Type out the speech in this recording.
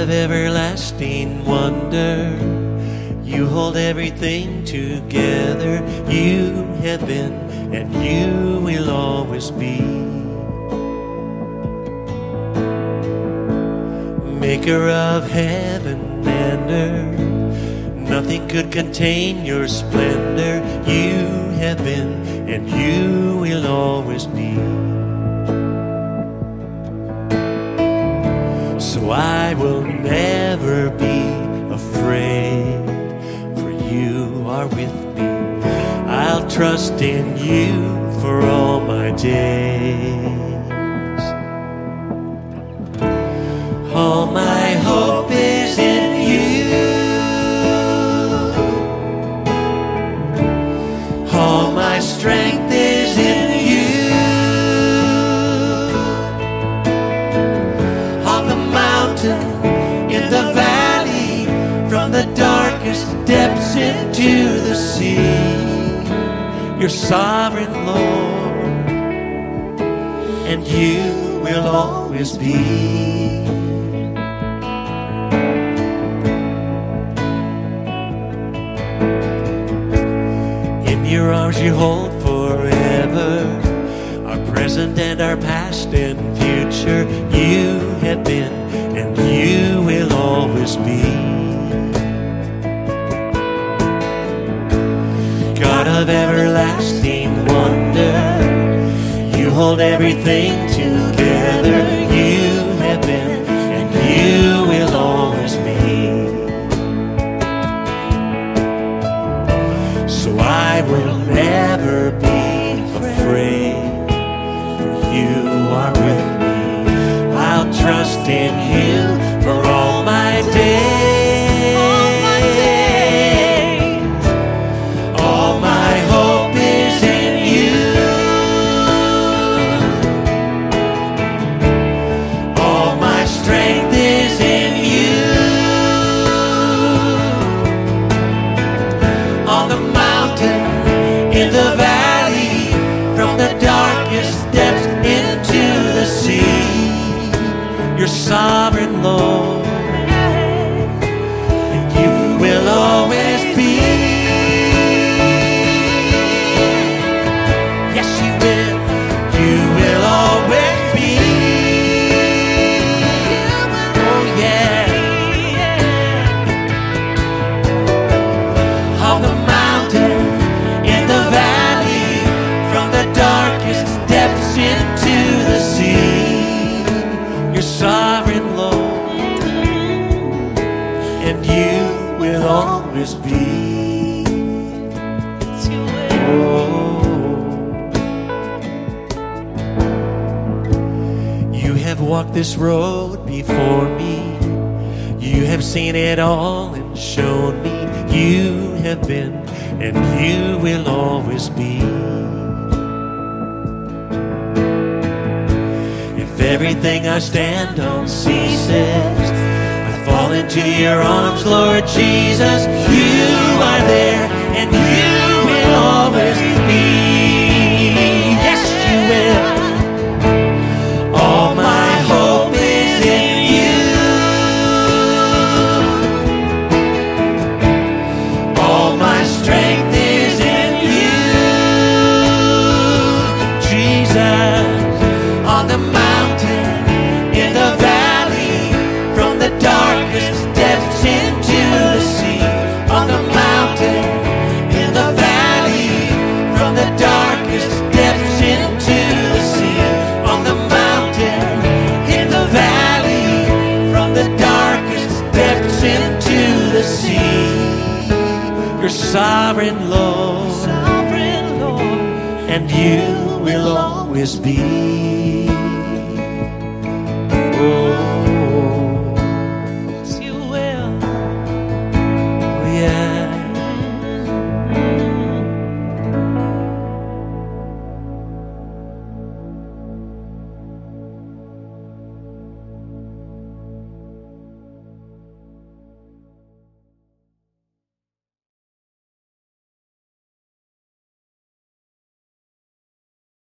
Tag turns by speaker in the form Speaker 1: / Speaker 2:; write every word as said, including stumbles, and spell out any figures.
Speaker 1: of everlasting wonder, you hold everything together. You have been and you will always be. Maker of heaven and earth, nothing could contain your splendor. You have been and you will always be. So I will never be afraid, for you are with me. I'll trust in you for all my days. All my hope is in you. All my strength is in you. On the mountain, in the valley, from the darkest depths into the sea, you're sovereign, Lord, and you will always be. In your arms you hold forever, our present and our past and future. You have been and you will always be. God of everlasting wonder, you hold everything together. You have been and you will always be. So I will never be afraid, for you are with me. I'll trust in you for all my days. All my hope is in you. All my strength is in you. On the mountain, in the valley, from the darkest depths into the sea, you're sovereign, Lord, and you will always be. Yes, you will. You will always be. Oh, yeah. On the mountain, in the valley, from the darkest depths into the sea, you're sovereign, Lord, and you will always be. Oh. You have walked this road before me. You have seen it all and shown me. You have been and you will always be. If everything I stand on ceases, I fall into your arms, Lord Jesus. You are there and you will always be. Yes, you will. All my hope is in you. All my strength is in you, Jesus. On the mountain, in the valley, from the darkest depths into the sea. On the mountain, in the valley, from the darkest depths into the sea. On the mountain, in the valley, from the darkest depths into the sea. You're sovereign, Lord, sovereign, Lord, and you will always be. Oh.